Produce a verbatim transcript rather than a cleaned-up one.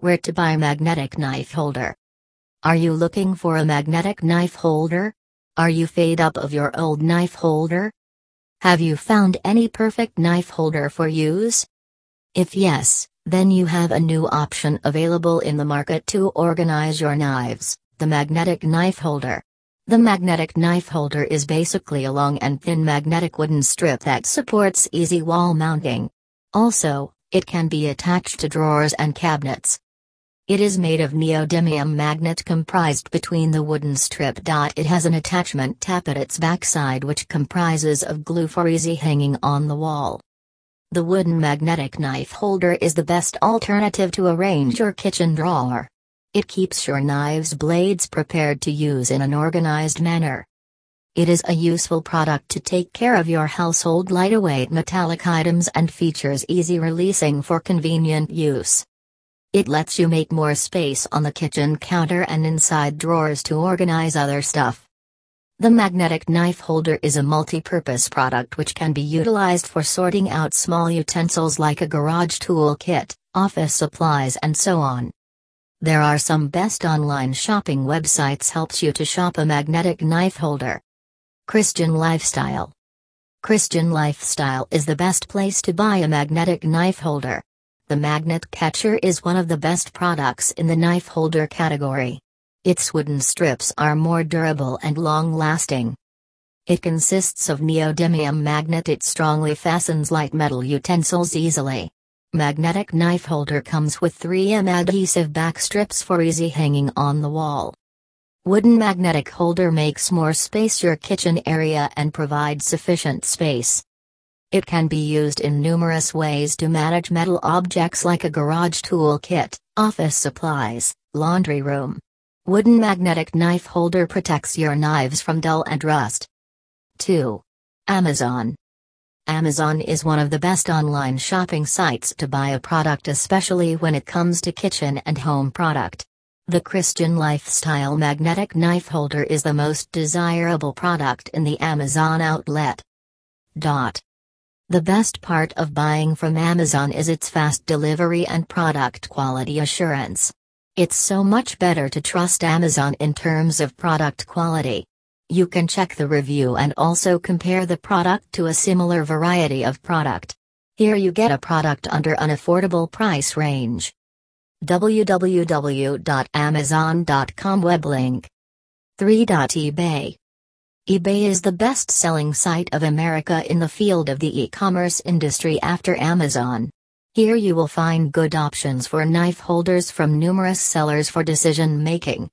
Where to buy magnetic knife holder? Are you looking for a magnetic knife holder? Are you fed up of your old knife holder? Have you found any perfect knife holder for use? If yes, then you have a new option available in the market to organize your knives, the magnetic knife holder. The magnetic knife holder is basically a long and thin magnetic wooden strip that supports easy wall mounting. Also, it can be attached to drawers and cabinets. It is made of neodymium magnet comprised between the wooden strip. It has an attachment tab at its backside which comprises of glue for easy hanging on the wall. The wooden magnetic knife holder is the best alternative to arrange your kitchen drawer. It keeps your knives blades prepared to use in an organized manner. It is a useful product to take care of your household lightweight metallic items and features easy releasing for convenient use. It lets you make more space on the kitchen counter and inside drawers to organize other stuff. The magnetic knife holder is a multi-purpose product which can be utilized for sorting out small utensils like a garage tool kit, office supplies and so on. There are some best online shopping websites helps you to shop a magnetic knife holder. Christian Lifestyle. Christian Lifestyle is the best place to buy a magnetic knife holder. The magnet catcher is one of the best products in the knife holder category. Its wooden strips are more durable and long-lasting. It consists of neodymium magnet. It strongly fastens light metal utensils easily. Magnetic knife holder comes with three M adhesive back strips for easy hanging on the wall. Wooden magnetic holder makes more space your kitchen area and provides sufficient space. It can be used in numerous ways to manage metal objects like a garage tool kit, office supplies, laundry room. Wooden magnetic knife holder protects your knives from dull and rust. two. Amazon. Amazon is one of the best online shopping sites to buy a product, especially when it comes to kitchen and home product. The Christian Lifestyle magnetic knife holder is the most desirable product in the Amazon outlet. Dot. The best part of buying from Amazon is its fast delivery and product quality assurance. It's so much better to trust Amazon in terms of product quality. You can check the review and also compare the product to a similar variety of product. Here you get a product under an affordable price range. w w w dot amazon dot com web link. three. eBay. eBay is the best-selling site of America in the field of the e-commerce industry after Amazon. Here you will find good options for knife holders from numerous sellers for decision-making.